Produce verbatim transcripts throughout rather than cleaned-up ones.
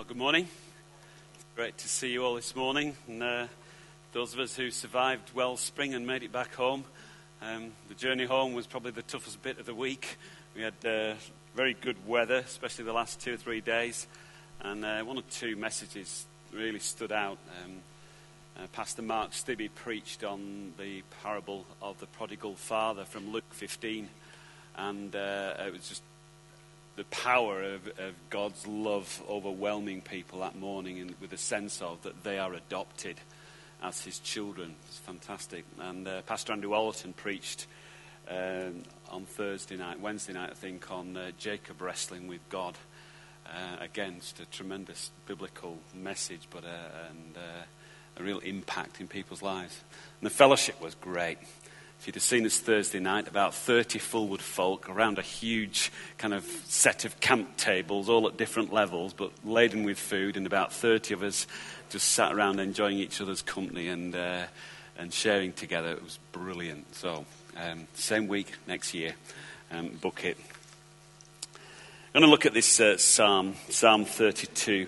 Well, good morning. It's great to see you all this morning. And uh, those of us who survived Wellspring and made it back home, um, the journey home was probably the toughest bit of the week. We had uh, very good weather, especially the last two or three days. And uh, one or two messages really stood out. Um, uh, Pastor Mark Stibbe preached on the parable of the prodigal father from Luke fifteen. And uh, it was just the power of, of God's love overwhelming people that morning, and with a sense of that they are adopted as his children. It's fantastic. And uh, Pastor Andrew Allerton preached um, on Thursday night, Wednesday night, I think, on uh, Jacob wrestling with God. Uh, again, just a tremendous biblical message, but uh, and uh, a real impact in people's lives. And the fellowship was great. If you'd have seen us Thursday night, about thirty Fulwood folk around a huge kind of set of camp tables, all at different levels, but laden with food, and about thirty of us just sat around enjoying each other's company and uh, and sharing together. It was brilliant. So, um, same week next year, um, book it. I'm going to look at this uh, psalm, Psalm thirty-two.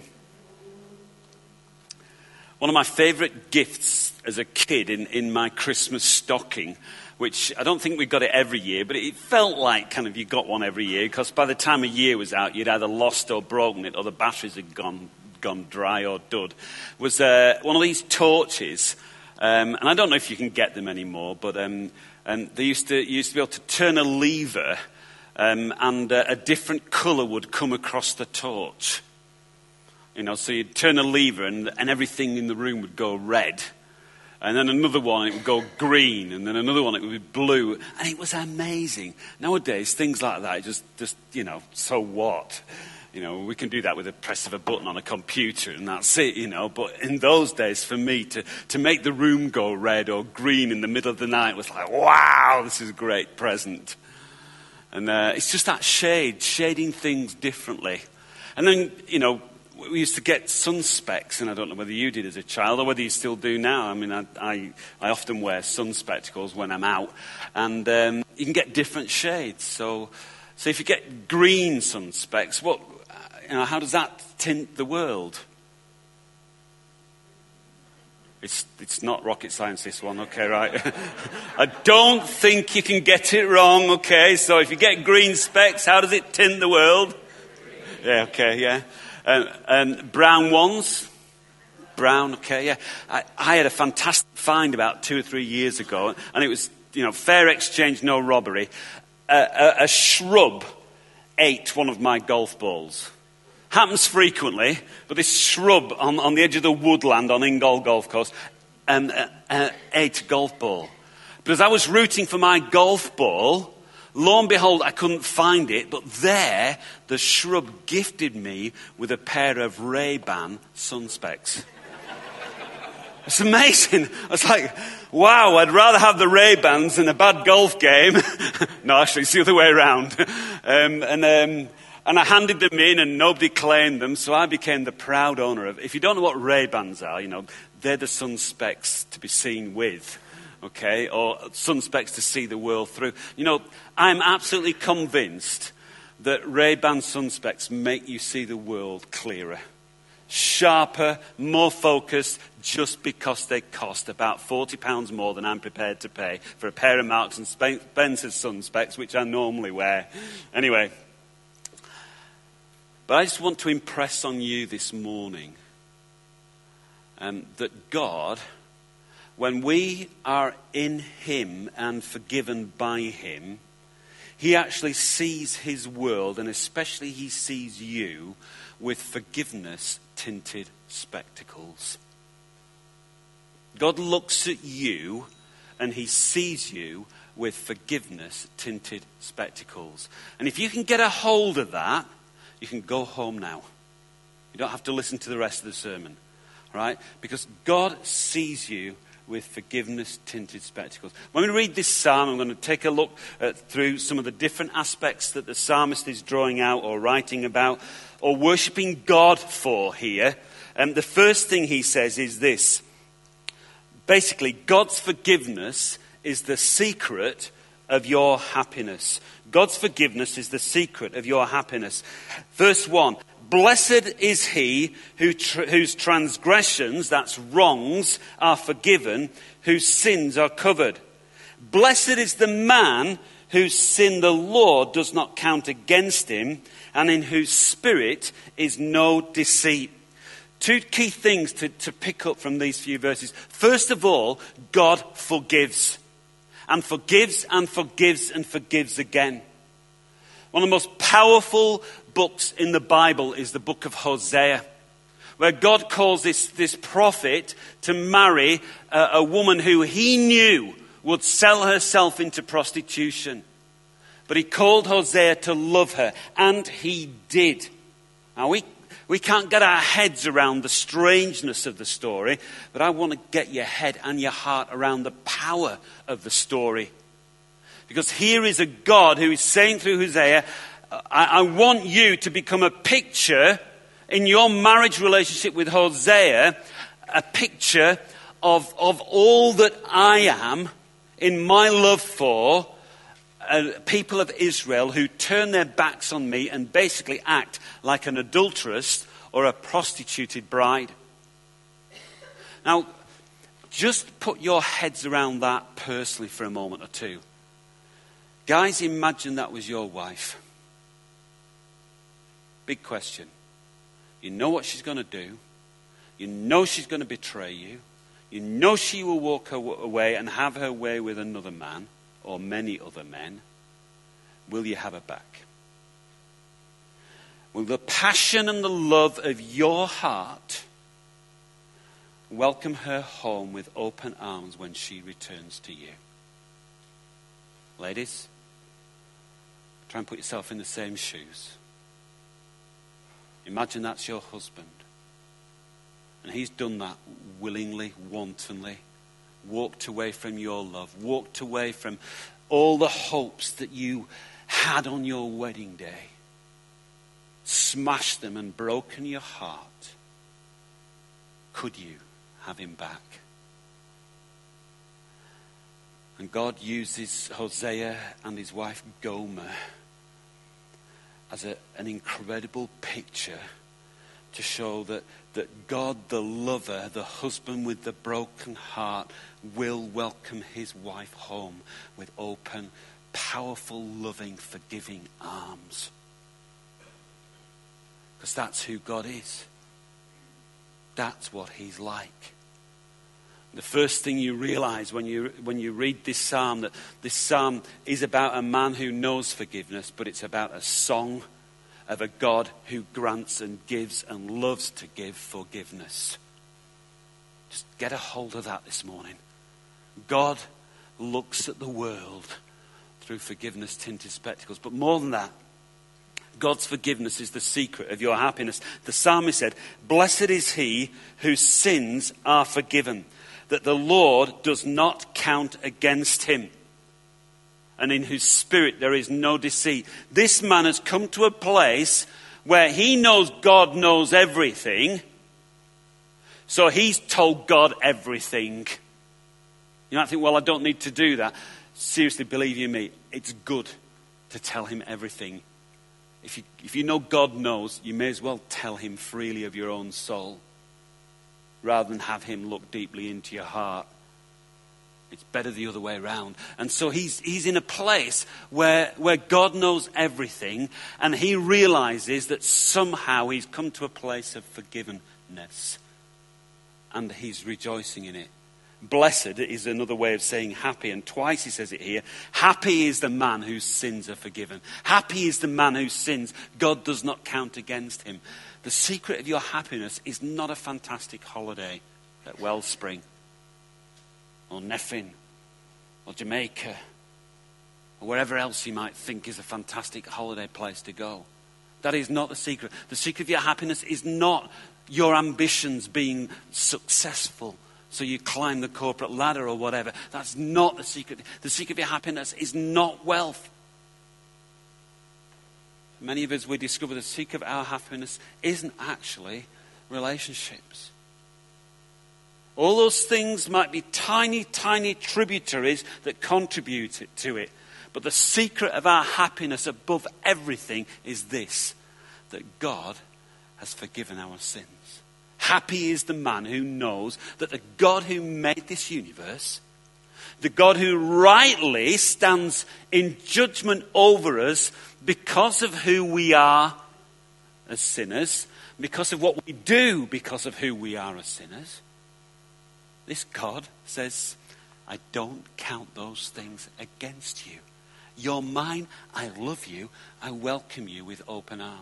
One of my favourite gifts as a kid in, in my Christmas stocking, which I don't think we got it every year, but it felt like kind of you got one every year, because by the time a year was out, you'd either lost or broken it, or the batteries had gone gone dry or dud, was uh, one of these torches. Um, and I don't know if you can get them anymore, but um, and they used to you used to be able to turn a lever, um, and uh, a different colour would come across the torch. You know, so you'd turn a lever and, and everything in the room would go red. And then another one, it would go green. And then another one, it would be blue. And it was amazing. Nowadays, things like that, just, just you know, so what? You know, we can do that with a press of a button on a computer and that's it, you know. But in those days, for me, to, to make the room go red or green in the middle of the night was like, wow, this is a great present. And uh, it's just that shade, shading things differently. And then, you know, we used to get sun specs, and I don't know whether you did as a child or whether you still do now. I mean, I I, I often wear sun spectacles when I'm out, and um, you can get different shades. So, so if you get green sun specs, what, you know, how does that tint the world? It's it's not rocket science, this one, okay, right? I don't think you can get it wrong, okay? So if you get green specs, how does it tint the world? Yeah, okay, yeah. And, and brown ones, brown, okay, yeah. I, I had a fantastic find about two or three years ago, and it was, you know, fair exchange, no robbery. A, a, a shrub ate one of my golf balls. Happens frequently, but this shrub on, on the edge of the woodland on Ingall Golf Course um, uh, uh, ate a golf ball. But as I was rooting for my golf ball, lo and behold, I couldn't find it, but there, the shrub gifted me with a pair of Ray-Ban sun specs. It's amazing. I was like, wow, I'd rather have the Ray-Bans than a bad golf game. No, actually, it's the other way around. Um, and, um, and I handed them in, and nobody claimed them, so I became the proud owner of it. If you don't know what Ray-Bans are, you know, they're the sun specs to be seen with. Okay, or sun specs to see the world through. You know, I'm absolutely convinced that Ray-Ban sun specs make you see the world clearer, sharper, more focused, just because they cost about forty pounds more than I'm prepared to pay for a pair of Marks and Spencer's sun specs, which I normally wear. Anyway, but I just want to impress on you this morning um, that God, when we are in him and forgiven by him, he actually sees his world, and especially he sees you, with forgiveness-tinted spectacles. God looks at you and he sees you with forgiveness-tinted spectacles. And if you can get a hold of that, you can go home now. You don't have to listen to the rest of the sermon, right? Because God sees you with forgiveness-tinted spectacles. When we read this psalm, I'm going to take a look at, through some of the different aspects that the psalmist is drawing out or writing about or worshipping God for here. And the first thing he says is this. Basically, God's forgiveness is the secret of your happiness. God's forgiveness is the secret of your happiness. Verse one, Blessed is he who tr- whose transgressions, that's wrongs, are forgiven, whose sins are covered. Blessed is the man whose sin the Lord does not count against him, and in whose spirit is no deceit. Two key things to, to pick up from these few verses. First of all, God forgives. And forgives and forgives and forgives again. One of the most powerful books in the Bible is the book of Hosea, where God calls this, this prophet to marry a, a woman who he knew would sell herself into prostitution. But he called Hosea to love her, and he did. Now, we, we can't get our heads around the strangeness of the story, but I want to get your head and your heart around the power of the story. Because here is a God who is saying through Hosea, I, I want you to become a picture in your marriage relationship with Hosea, a picture of, of all that I am in my love for uh, people of Israel who turn their backs on me and basically act like an adulteress or a prostituted bride. Now, just put your heads around that personally for a moment or two. Guys, imagine that was your wife. Big question. You know what she's going to do. You know she's going to betray you. You know she will walk away and have her way with another man or many other men. Will you have her back? Will the passion and the love of your heart welcome her home with open arms when she returns to you? Ladies, try and put yourself in the same shoes. Imagine that's your husband. And he's done that willingly, wantonly. Walked away from your love. Walked away from all the hopes that you had on your wedding day. Smashed them and broken your heart. Could you have him back? And God uses Hosea and his wife Gomer as a, an incredible picture to show that, that God, the lover, the husband with the broken heart, will welcome his wife home with open, powerful, loving, forgiving arms. Because that's who God is. That's what he's like. The first thing you realize when you when you read this psalm, that this psalm is about a man who knows forgiveness, but it's about a song of a God who grants and gives and loves to give forgiveness. Just get a hold of that this morning. God looks at the world through forgiveness-tinted spectacles. But more than that, God's forgiveness is the secret of your happiness. The psalmist said, "Blessed is he whose sins are forgiven, that the Lord does not count against him, and in whose spirit there is no deceit." This man has come to a place where he knows God knows everything, so he's told God everything. You might think, well, I don't need to do that. Seriously, believe you me, it's good to tell him everything. If you, if you know God knows, you may as well tell him freely of your own soul, rather than have him look deeply into your heart. It's better the other way around. And so he's he's in a place where, where God knows everything, and he realizes that somehow he's come to a place of forgiveness. And he's rejoicing in it. Blessed is another way of saying happy, and twice he says it here. Happy is the man whose sins are forgiven. Happy is the man whose sins God does not count against him. The secret of your happiness is not a fantastic holiday at Wellspring or Neffin or Jamaica or wherever else you might think is a fantastic holiday place to go. That is not the secret. The secret of your happiness is not your ambitions being successful so you climb the corporate ladder or whatever. That's not the secret. The secret of your happiness is not wealth. Many of us, we discover the secret of our happiness isn't actually relationships. All those things might be tiny, tiny tributaries that contribute to it. But the secret of our happiness above everything is this, that God has forgiven our sins. Happy is the man who knows that the God who made this universe, the God who rightly stands in judgment over us because of who we are as sinners, because of what we do because of who we are as sinners. This God says, I don't count those things against you. You're mine, I love you, I welcome you with open arms.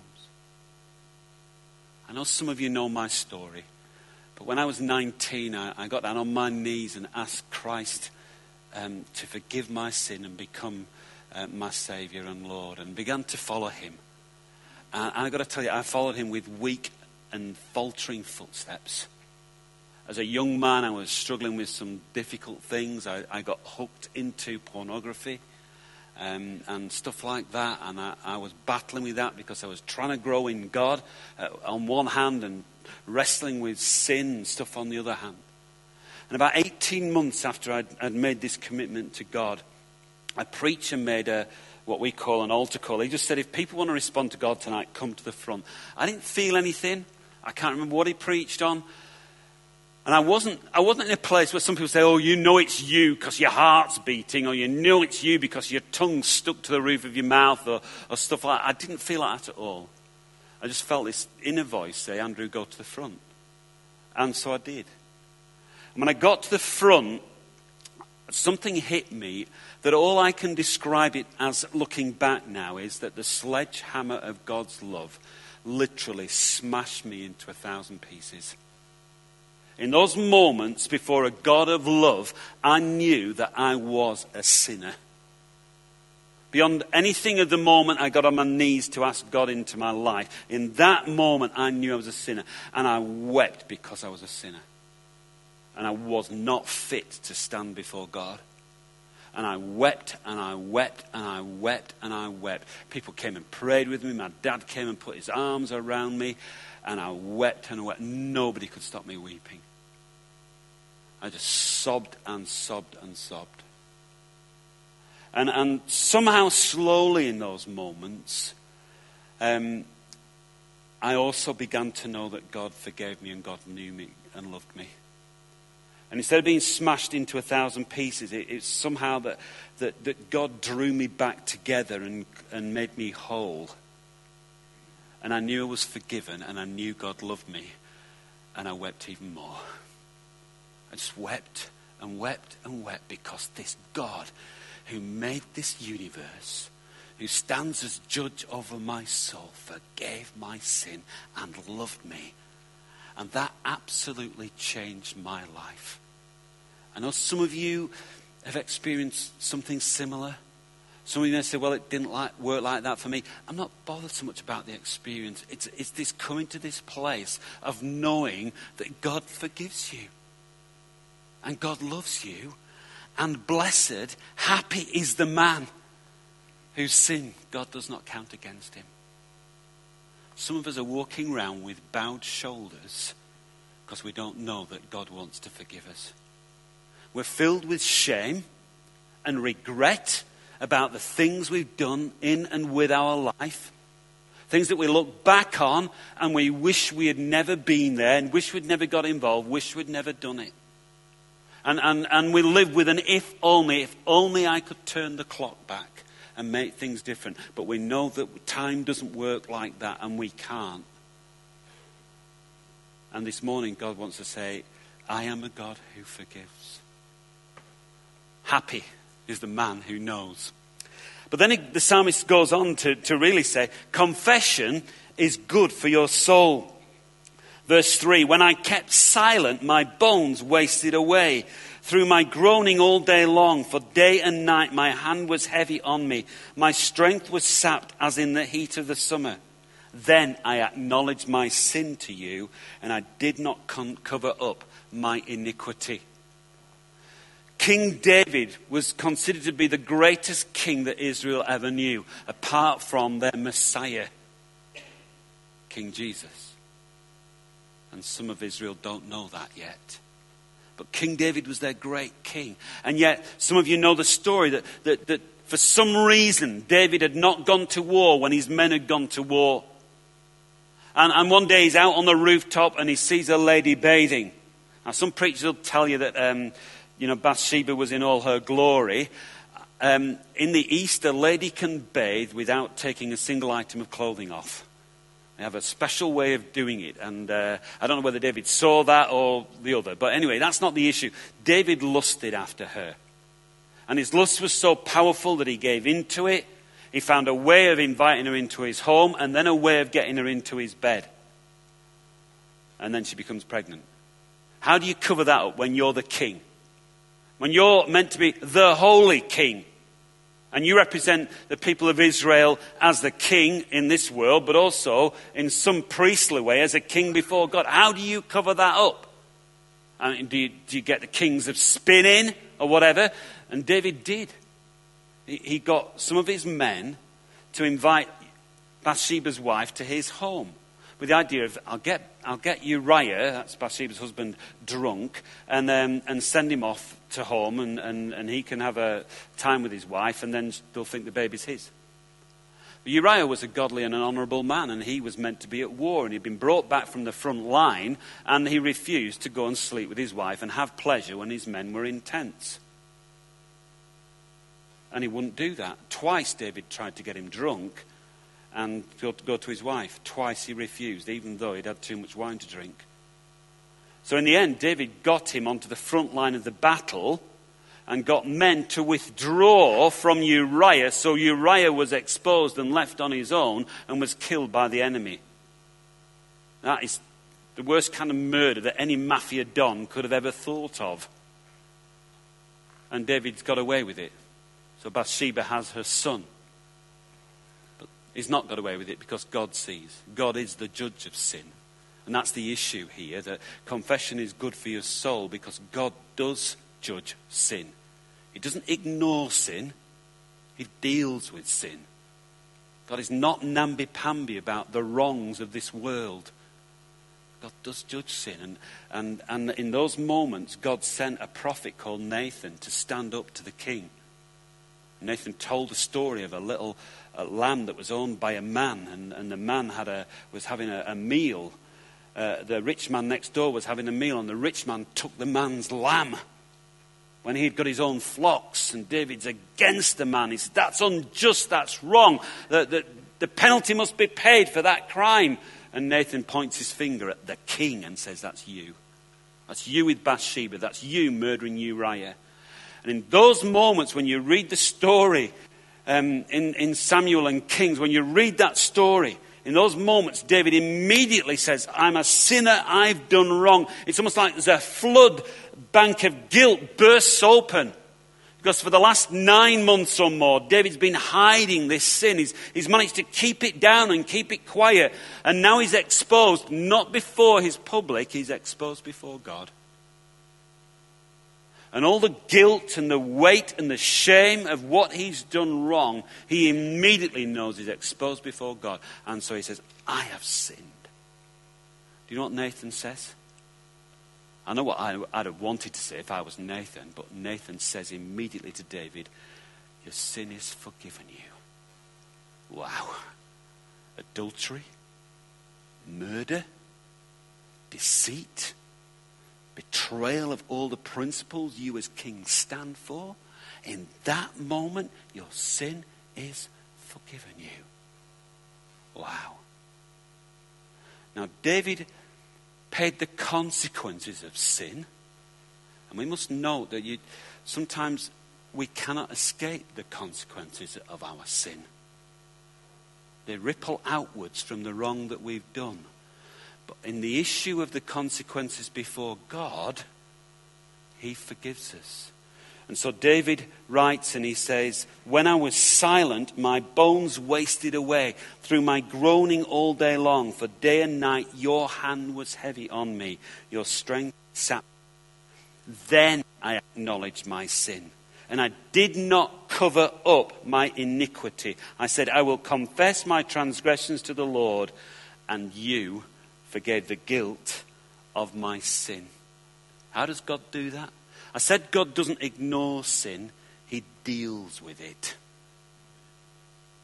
I know some of you know my story, but when I was nineteen, I, I got down on my knees and asked Christ um, to forgive my sin and become uh, my Saviour and Lord, and began to follow him. And I've got to tell you, I followed him with weak and faltering footsteps. As a young man, I was struggling with some difficult things. I, I got hooked into pornography um, and stuff like that. And I, I was battling with that because I was trying to grow in God uh, on one hand and wrestling with sin and stuff on the other hand. And about eighteen months after I'd, I'd made this commitment to God, a preacher made a what we call an altar call. He just said, if people want to respond to God tonight, come to the front. I didn't feel anything. I can't remember what he preached on. And I wasn't I wasn't in a place where some people say, oh, you know it's you because your heart's beating, or you know it's you because your tongue's stuck to the roof of your mouth, or, or stuff like that. I didn't feel like that at all. I just felt this inner voice say, Andrew, go to the front. And so I did. And when I got to the front, something hit me that all I can describe it as looking back now is that the sledgehammer of God's love literally smashed me into a thousand pieces. In those moments before a God of love, I knew that I was a sinner. Beyond anything at the moment I got on my knees to ask God into my life, in that moment I knew I was a sinner. And I wept because I was a sinner. And I was not fit to stand before God. And I wept and I wept and I wept and I wept. People came and prayed with me. My dad came and put his arms around me. And I wept and I wept. Nobody could stop me weeping. I just sobbed and sobbed and sobbed. And, and somehow slowly in those moments, um, I also began to know that God forgave me and God knew me and loved me. And instead of being smashed into a thousand pieces, it, it's somehow that, that, that God drew me back together and, and made me whole. And I knew I was forgiven and I knew God loved me. And I wept even more. I just wept and wept and wept because this God who made this universe, who stands as judge over my soul, forgave my sin and loved me. And that absolutely changed my life. I know some of you have experienced something similar. Some of you may say, well, it didn't like, work like that for me. I'm not bothered so much about the experience. It's, it's this coming to this place of knowing that God forgives you. And God loves you. And blessed, happy is the man whose sin God does not count against him. Some of us are walking around with bowed shoulders because we don't know that God wants to forgive us. We're filled with shame and regret about the things we've done in and with our life. Things that we look back on and we wish we had never been there and wish we'd never got involved, wish we'd never done it. And, and, and we live with an if only, if only I could turn the clock back and make things different. But we know that time doesn't work like that and we can't. And this morning God wants to say, I am a God who forgives. Happy is the man who knows. But then it, the psalmist goes on to, to really say, confession is good for your soul. Verse three, when I kept silent, my bones wasted away through my groaning all day long. For day and night my hand was heavy on me. My strength was sapped as in the heat of the summer. Then I acknowledged my sin to you, and I did not con- cover up my iniquity. King David was considered to be the greatest king that Israel ever knew, apart from their Messiah, King Jesus. And some of Israel don't know that yet. But King David was their great king. And yet, some of you know the story that, that, that for some reason, David had not gone to war when his men had gone to war. And, and one day he's out on the rooftop and he sees a lady bathing. Now, some preachers will tell you that, um, you know, Bathsheba was in all her glory. Um, in the East, a lady can bathe without taking a single item of clothing off. They have a special way of doing it. And uh, I don't know whether David saw that or the other. But anyway, that's not the issue. David lusted after her. And his lust was so powerful that he gave into it. He found a way of inviting her into his home and then a way of getting her into his bed. And then she becomes pregnant. How do you cover that up when you're the king? When you're meant to be the holy king. And you represent the people of Israel as the king in this world, but also in some priestly way as a king before God. How do you cover that up? I mean, do you, do you get the kings of spinning or whatever? And David did. He, he got some of his men to invite Bathsheba's wife to his home with the idea of, I'll get I'll get Uriah, that's Bathsheba's husband, drunk, and um, and send him off to home, and, and, and he can have a time with his wife, and then they'll think the baby's his. But Uriah was a godly and an honourable man, and he was meant to be at war, and he'd been brought back from the front line, and he refused to go and sleep with his wife and have pleasure when his men were in tents. And he wouldn't do that. Twice David tried to get him drunk and go to, go to his wife. Twice he refused, even though he'd had too much wine to drink. So in the end, David got him onto the front line of the battle and got men to withdraw from Uriah. So Uriah was exposed and left on his own and was killed by the enemy. That is the worst kind of murder that any mafia don could have ever thought of. And David's got away with it. So Bathsheba has her son. But he's not got away with it because God sees. God is the judge of sin. And that's the issue here, that confession is good for your soul because God does judge sin. He doesn't ignore sin. He deals with sin. God is not namby-pamby about the wrongs of this world. God does judge sin. And, and, and in those moments, God sent a prophet called Nathan to stand up to the king. Nathan told the story of a little a lamb that was owned by a man, and, and the man had a, was having a, a meal. Uh, the rich man next door was having a meal, and the rich man took the man's lamb when he'd got his own flocks. And David's against the man. He said, that's unjust, that's wrong. The, the, the penalty must be paid for that crime. And Nathan points his finger at the king and says, that's you. That's you with Bathsheba. That's you murdering Uriah. And in those moments when you read the story um, in, in Samuel and Kings, when you read that story, in those moments, David immediately says, I'm a sinner, I've done wrong. It's almost like there's a flood bank of guilt bursts open. Because for the last nine months or more, David's been hiding this sin. He's, he's managed to keep it down and keep it quiet. And now he's exposed, not before his public, he's exposed before God. And all the guilt and the weight and the shame of what he's done wrong, he immediately knows he's exposed before God. And so he says, I have sinned. Do you know what Nathan says? I know what I, I'd have wanted to say if I was Nathan, but Nathan says immediately to David, your sin is forgiven you. Wow. Adultery, murder, deceit, betrayal of all the principles you as king stand for. In that moment, your sin is forgiven you. Wow. Now, David paid the consequences of sin. And we must note that you, sometimes we cannot escape the consequences of our sin. They ripple outwards from the wrong that we've done. But in the issue of the consequences before God, he forgives us. And so David writes and he says, when I was silent, my bones wasted away through my groaning all day long. For day and night your hand was heavy on me. Your strength sat. Then I acknowledged my sin. And I did not cover up my iniquity. I said, I will confess my transgressions to the Lord, and you forgave the guilt of my sin. How does God do that? I said God doesn't ignore sin, he deals with it.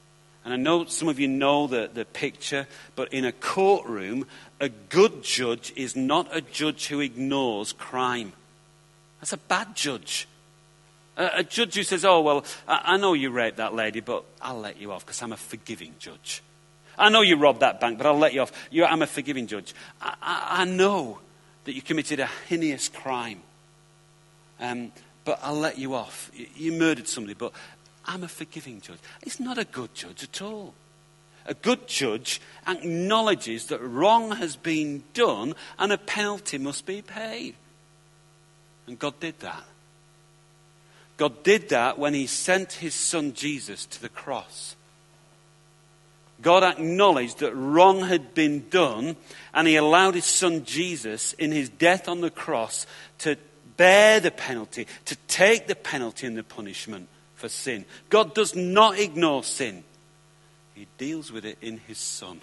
And I know some of you know the, the picture, but in a courtroom, a good judge is not a judge who ignores crime. That's a bad judge. A, a judge who says, oh, well, I, I know you raped that lady, but I'll let you off because I'm a forgiving judge. I know you robbed that bank, but I'll let you off. You, I'm a forgiving judge. I, I, I know that you committed a heinous crime, um, but I'll let you off. You, you murdered somebody, but I'm a forgiving judge. It's not a good judge at all. A good judge acknowledges that wrong has been done and a penalty must be paid. And God did that. God did that when he sent his son Jesus to the cross. God acknowledged that wrong had been done, and he allowed his son Jesus in his death on the cross to bear the penalty, to take the penalty and the punishment for sin. God does not ignore sin. He deals with it in his son.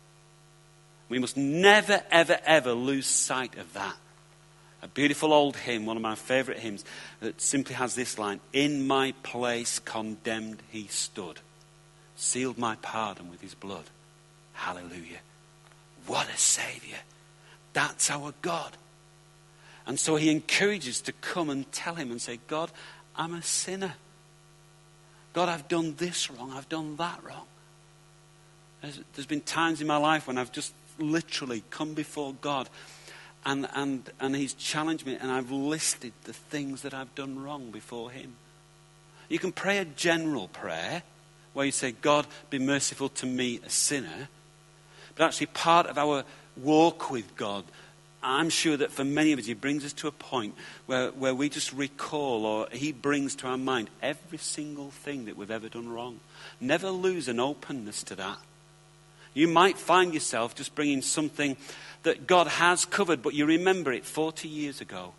We must never, ever, ever lose sight of that. A beautiful old hymn, one of my favourite hymns, that simply has this line: in my place condemned he stood, sealed my pardon with his blood. Hallelujah. What a Saviour. That's our God. And so he encourages to come and tell him and say, God, I'm a sinner. God, I've done this wrong. I've done that wrong. There's, there's been times in my life when I've just literally come before God and, and, and he's challenged me and I've listed the things that I've done wrong before him. You can pray a general prayer where you say, God, be merciful to me, a sinner. But actually part of our walk with God, I'm sure that for many of us, he brings us to a point where, where we just recall, or he brings to our mind every single thing that we've ever done wrong. Never lose an openness to that. You might find yourself just bringing something that God has covered, but you remember it forty years ago.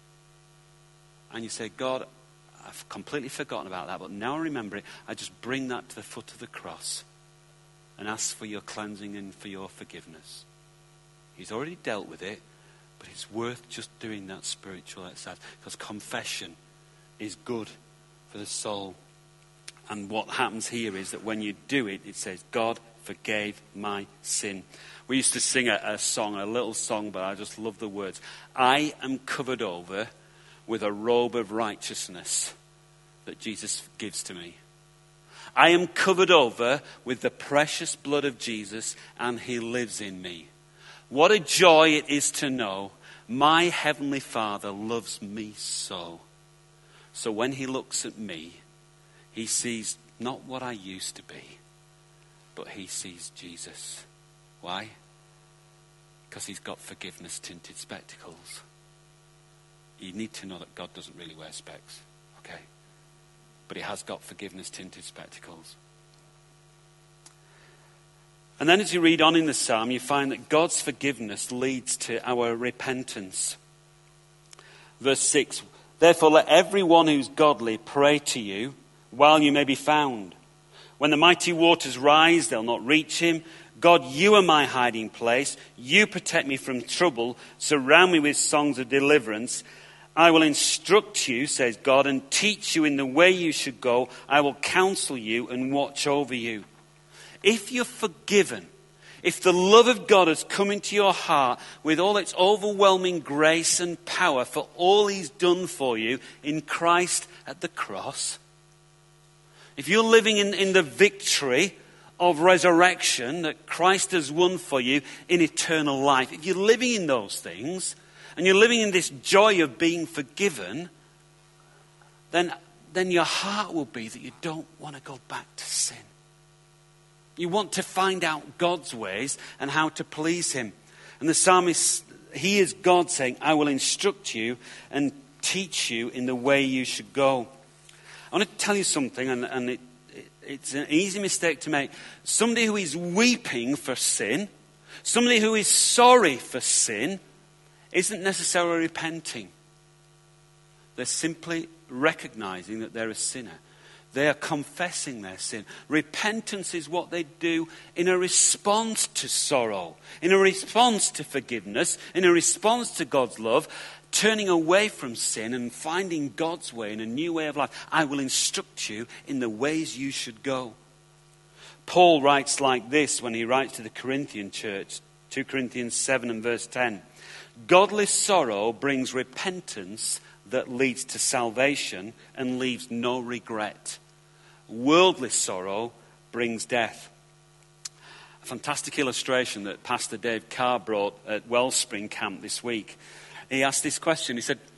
And you say, God, I've completely forgotten about that, but now I remember it. I just bring that to the foot of the cross and ask for your cleansing and for your forgiveness. He's already dealt with it, but it's worth just doing that spiritual exercise, because confession is good for the soul. And what happens here is that when you do it, it says, God forgave my sin. We used to sing a, a song, a little song, but I just love the words. I am covered over with a robe of righteousness that Jesus gives to me. I am covered over with the precious blood of Jesus, and he lives in me. What a joy it is to know my heavenly Father loves me so. So when he looks at me, he sees not what I used to be, but he sees Jesus. Why? Because he's got forgiveness tinted spectacles. You need to know that God doesn't really wear specs, okay? But he has got forgiveness tinted spectacles. And then as you read on in the psalm, you find that God's forgiveness leads to our repentance. Verse six, therefore let everyone who's godly pray to you while you may be found. When the mighty waters rise, they'll not reach him. God, you are my hiding place. You protect me from trouble. Surround me with songs of deliverance. I will instruct you, says God, and teach you in the way you should go. I will counsel you and watch over you. If you're forgiven, if the love of God has come into your heart with all its overwhelming grace and power for all he's done for you in Christ at the cross, if you're living in, in the victory of resurrection that Christ has won for you in eternal life, if you're living in those things and you're living in this joy of being forgiven, then, then your heart will be that you don't want to go back to sin. You want to find out God's ways and how to please him. And the psalmist, he is God saying, I will instruct you and teach you in the way you should go. I want to tell you something, and, and it, it, it's an easy mistake to make. Somebody who is weeping for sin, somebody who is sorry for sin, isn't necessarily repenting. They're simply recognizing that they're a sinner. They are confessing their sin. Repentance is what they do in a response to sorrow, in a response to forgiveness, in a response to God's love, turning away from sin and finding God's way in a new way of life. I will instruct you in the ways you should go. Paul writes like this when he writes to the Corinthian church, two Corinthians seven and verse ten. Godly sorrow brings repentance that leads to salvation and leaves no regret. Worldly sorrow brings death. A fantastic illustration that Pastor Dave Carr brought at Wellspring Camp this week. He asked this question. He said,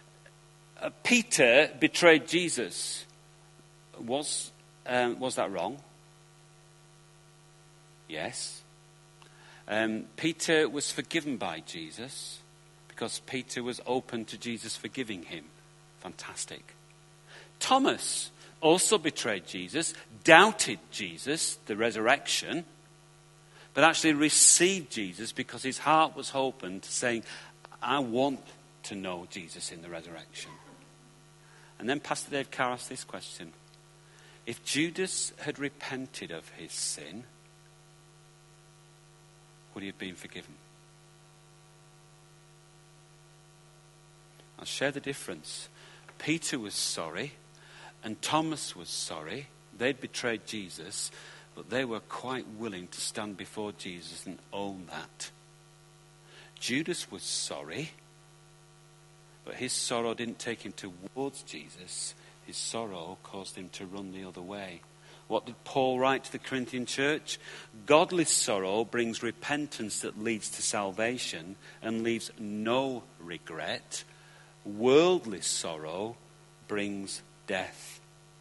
Peter betrayed Jesus. Was, um, was that wrong? Yes. Um, Peter was forgiven by Jesus because Peter was open to Jesus forgiving him. Fantastic. Thomas also betrayed Jesus, doubted Jesus, the resurrection, but actually received Jesus because his heart was open to saying, I want to know Jesus in the resurrection. And then Pastor Dave Carr asked this question. If Judas had repented of his sin, would he have been forgiven? I'll share the difference. Peter was sorry and Thomas was sorry. They'd betrayed Jesus, but they were quite willing to stand before Jesus and own that. Judas was sorry, but his sorrow didn't take him towards Jesus. His sorrow caused him to run the other way. What did Paul write to the Corinthian church? Godly sorrow brings repentance that leads to salvation and leaves no regret. Worldly sorrow brings death.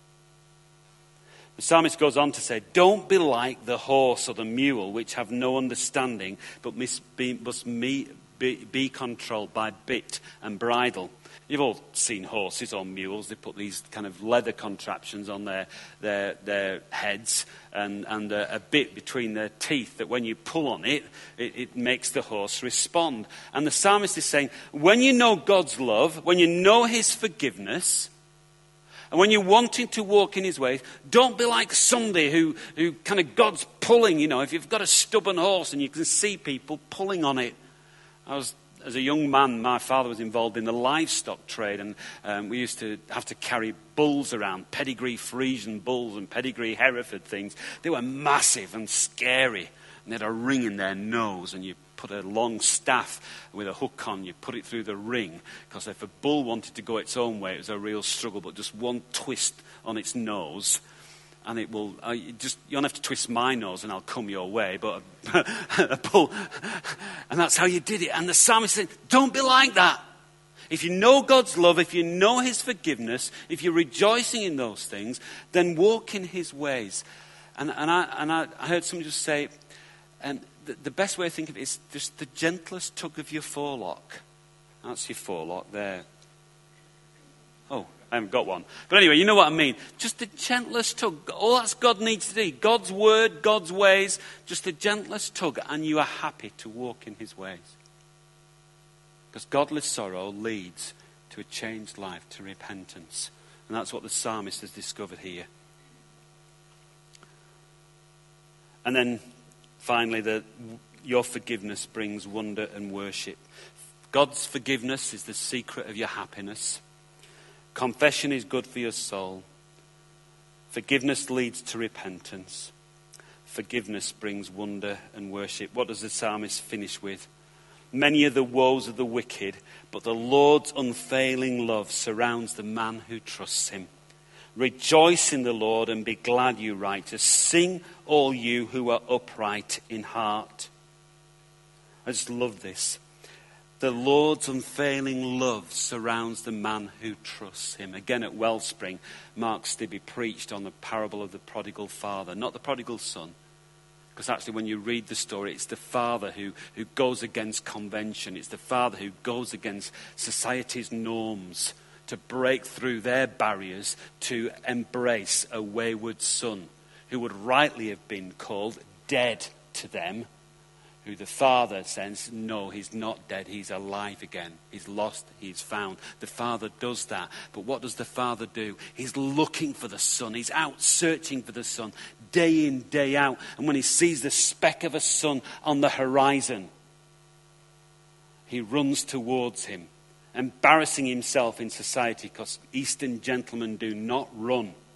The psalmist goes on to say, don't be like the horse or the mule, which have no understanding, but must be, must be, be controlled by bit and bridle. You've all seen horses or mules. They put these kind of leather contraptions on their their, their heads and, and a, a bit between their teeth that when you pull on it, it, it makes the horse respond. And the psalmist is saying, when you know God's love, when you know his forgiveness, and when you're wanting to walk in his ways, don't be like somebody who, who kind of God's pulling. You know, if you've got a stubborn horse and you can see people pulling on it. I was... As a young man, my father was involved in the livestock trade, and um, we used to have to carry bulls around, pedigree Frisian bulls and pedigree Hereford things. They were massive and scary, and they had a ring in their nose, and you put a long staff with a hook on, you put it through the ring, because if a bull wanted to go its own way, it was a real struggle, but just one twist on its nose, and it will, uh, you just, you don't have to twist my nose and I'll come your way, but a, a bull, and that's how you did it. And the psalmist said, don't be like that. If you know God's love, if you know his forgiveness, if you're rejoicing in those things, then walk in his ways. And, and, I, and I, I heard somebody just say, and the, the best way to think of it is just the gentlest tug of your forelock. That's your forelock there. Oh. I haven't got one. But anyway, you know what I mean. Just the gentlest tug. All that God needs to do. God's word, God's ways. Just the gentlest tug. And you are happy to walk in his ways. Because godly sorrow leads to a changed life, to repentance. And that's what the psalmist has discovered here. And then finally, the, your forgiveness brings wonder and worship. God's forgiveness is the secret of your happiness. Confession is good for your soul. Forgiveness leads to repentance. Forgiveness brings wonder and worship. What does the psalmist finish with? Many are the woes of the wicked, but the Lord's unfailing love surrounds the man who trusts him. Rejoice in the Lord and be glad, you righteous. Sing, all you who are upright in heart. I just love this. The Lord's unfailing love surrounds the man who trusts him. Again at Wellspring, Mark Stibbe preached on the parable of the prodigal father, not the prodigal son. Because actually when you read the story, it's the father who, who goes against convention. It's the father who goes against society's norms to break through their barriers to embrace a wayward son who would rightly have been called dead to them. Who the father says, no, he's not dead, he's alive again. He's lost, he's found. The father does that. But what does the father do? He's looking for the son. He's out searching for the son, day in, day out. And when he sees the speck of a son on the horizon, he runs towards him, embarrassing himself in society, because Eastern gentlemen do not run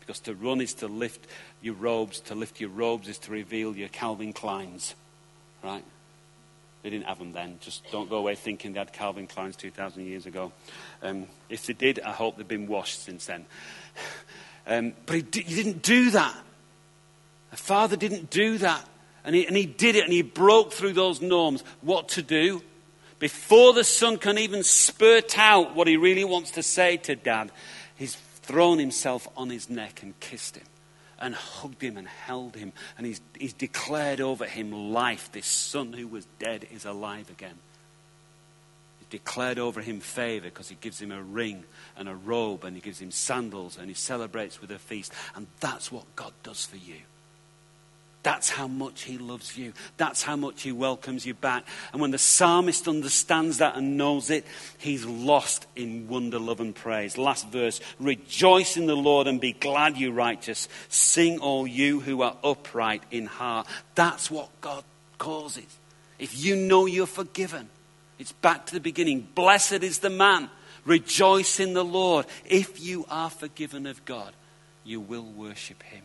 Because to run is to lift your robes. To lift your robes is to reveal your Calvin Kleins. Right? They didn't have them then. Just don't go away thinking they had Calvin Kleins two thousand years ago. Um, if they did, I hope they've been washed since then. Um, but he, d- he didn't do that. The Father didn't do that. And he, and he did it, and he broke through those norms. What to do? Before the Son can even spurt out what he really wants to say to Dad, he's thrown himself on his neck and kissed him and hugged him and held him. And he's, he's declared over him life. This son who was dead is alive again. He's declared over him favor because he gives him a ring and a robe and he gives him sandals and he celebrates with a feast. And that's what God does for you. That's how much he loves you. That's how much he welcomes you back. And when the psalmist understands that and knows it, he's lost in wonder, love and praise. Last verse, rejoice in the Lord and be glad, you righteous. Sing, all you who are upright in heart. That's what God causes. If you know you're forgiven, it's back to the beginning. Blessed is the man. Rejoice in the Lord. If you are forgiven of God, you will worship him.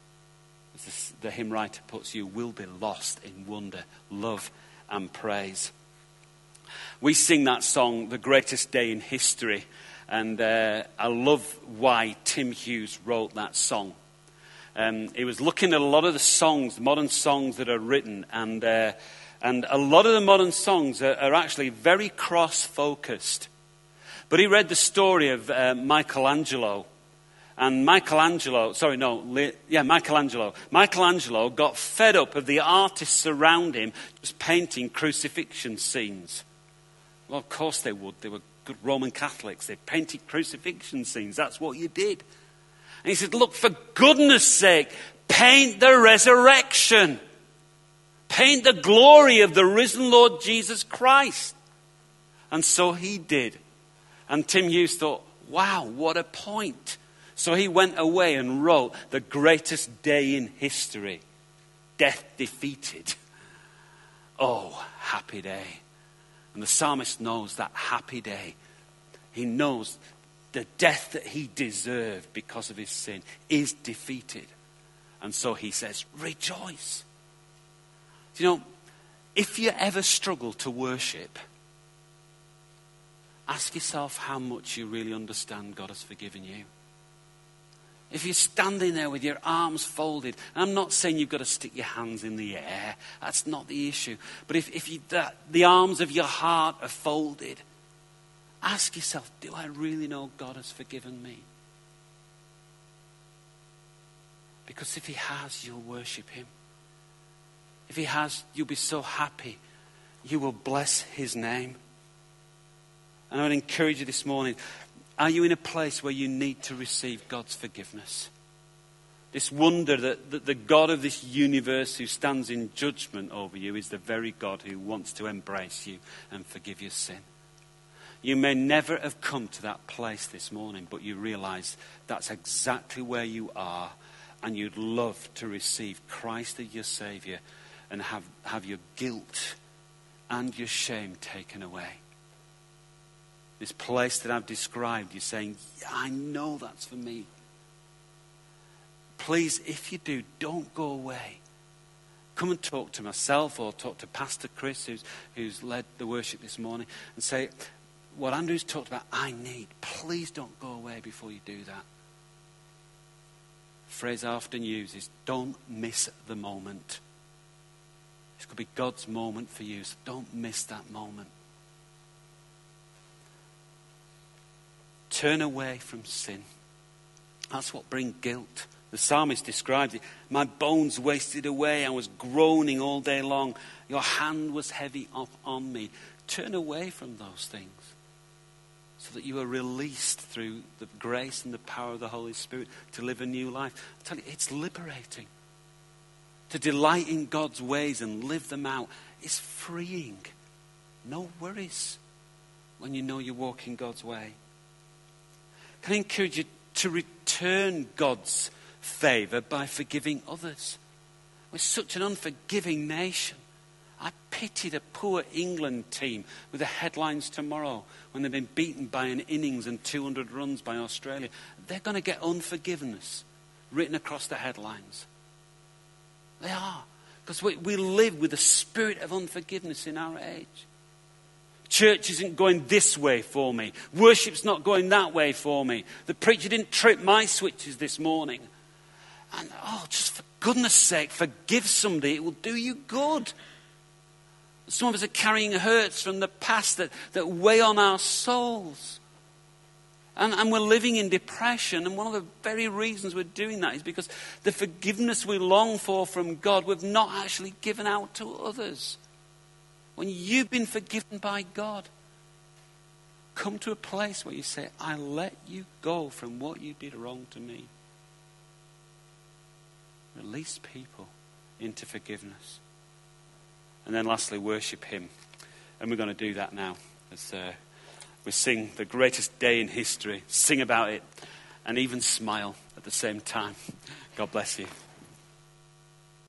As the hymn writer puts, you will be lost in wonder, love and praise. We sing that song, The Greatest Day in History. And uh, I love why Tim Hughes wrote that song. Um, he was looking at a lot of the songs, the modern songs that are written. And, uh, and a lot of the modern songs are, are actually very cross-focused. But he read the story of uh, Michelangelo. And Michelangelo, sorry, no, yeah, Michelangelo. Michelangelo got fed up of the artists around him just painting crucifixion scenes. Well, of course they would. They were good Roman Catholics. They painted crucifixion scenes. That's what you did. And he said, look, for goodness sake, paint the resurrection. Paint the glory of the risen Lord Jesus Christ. And so he did. And Tim Hughes thought, wow, what a point. So he went away and wrote the greatest day in history. Death defeated. Oh, happy day. And the psalmist knows that happy day. He knows the death that he deserved because of his sin is defeated. And so he says, rejoice. You know, if you ever struggle to worship, ask yourself how much you really understand God has forgiven you. If you're standing there with your arms folded, and I'm not saying you've got to stick your hands in the air. That's not the issue. But if, if you, that, the arms of your heart are folded, ask yourself, do I really know God has forgiven me? Because if he has, you'll worship him. If he has, you'll be so happy. You will bless his name. And I would encourage you this morning, are you in a place where you need to receive God's forgiveness? This wonder that, that the God of this universe who stands in judgment over you is the very God who wants to embrace you and forgive your sin. You may never have come to that place this morning, but you realize that's exactly where you are, and you'd love to receive Christ as your Savior and have, have your guilt and your shame taken away. This place that I've described, you're saying, yeah, I know that's for me. Please, if you do, don't go away. Come and talk to myself or talk to Pastor Chris, who's, who's led the worship this morning, and say, what Andrew's talked about, I need. Please don't go away before you do that. The phrase I often use is, don't miss the moment. This could be God's moment for you, so don't miss that moment. Turn away from sin. That's what brings guilt. The psalmist describes it. My bones wasted away. I was groaning all day long. Your hand was heavy up on me. Turn away from those things so that you are released through the grace and the power of the Holy Spirit to live a new life. I tell you, it's liberating. To delight in God's ways and live them out is freeing. No worries when you know you're walking God's way. Can I encourage you to return God's favor by forgiving others? We're such an unforgiving nation. I pity the poor England team with the headlines tomorrow when they've been beaten by an innings and two hundred runs by Australia. They're going to get unforgiveness written across the headlines. They are. Because we, we live with a spirit of unforgiveness in our age. Church isn't going this way for me. Worship's not going that way for me. The preacher didn't trip my switches this morning. And oh, just for goodness sake, forgive somebody. It will do you good. Some of us are carrying hurts from the past that, that weigh on our souls. And, and we're living in depression. And one of the very reasons we're doing that is because the forgiveness we long for from God, we've not actually given out to others. When you've been forgiven by God, come to a place where you say, I let you go from what you did wrong to me. Release people into forgiveness. And then lastly, worship him. And we're going to do that now as uh, we sing the greatest day in history, sing about it, and even smile at the same time. God bless you.